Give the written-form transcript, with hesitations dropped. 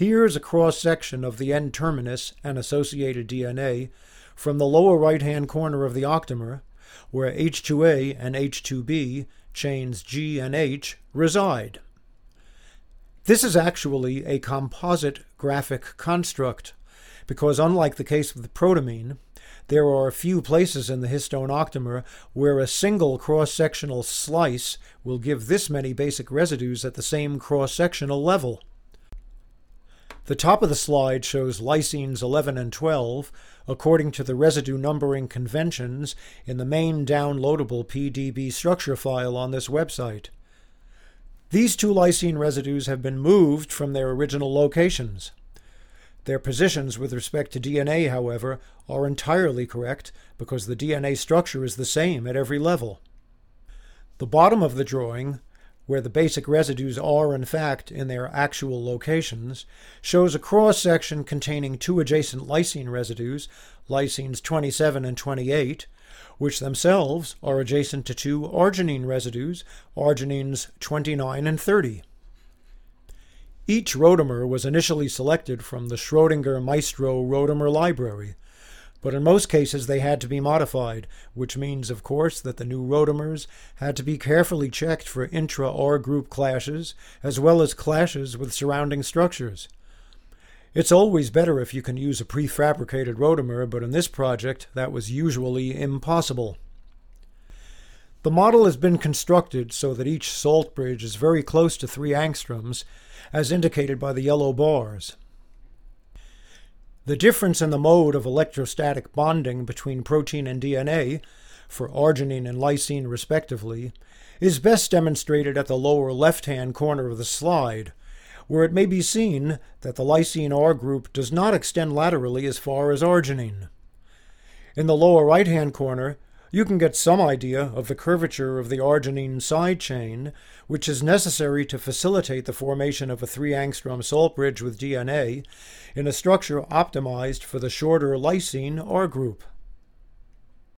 Here's a cross-section of the N-terminus and associated DNA from the lower right-hand corner of the octamer, where H2A and H2B, chains G and H, reside. This is actually a composite graphic construct, because unlike the case with the protamine, there are a few places in the histone octamer where a single cross-sectional slice will give this many basic residues at the same cross-sectional level. The top of the slide shows lysines 11 and 12 according to the residue numbering conventions in the main downloadable PDB structure file on this website. These two lysine residues have been moved from their original locations. Their positions with respect to DNA, however, are entirely correct because the DNA structure is the same at every level. The bottom of the drawing, where the basic residues are in fact in their actual locations, shows a cross-section containing two adjacent lysine residues, lysines 27 and 28, which themselves are adjacent to two arginine residues, arginines 29 and 30. Each rotamer was initially selected from the Schrödinger Maestro rotamer library, but in most cases they had to be modified, which means, of course, that the new rotamers had to be carefully checked for intra-R group clashes, as well as clashes with surrounding structures. It's always better if you can use a prefabricated rotamer, but in this project that was usually impossible. The model has been constructed so that each salt bridge is very close to 3 angstroms, as indicated by the yellow bars. The difference in the mode of electrostatic bonding between protein and DNA, for arginine and lysine respectively, is best demonstrated at the lower left-hand corner of the slide, where it may be seen that the lysine R group does not extend laterally as far as arginine. In the lower right-hand corner, you can get some idea of the curvature of the arginine side chain, which is necessary to facilitate the formation of a 3-angstrom salt bridge with DNA in a structure optimized for the shorter lysine R group.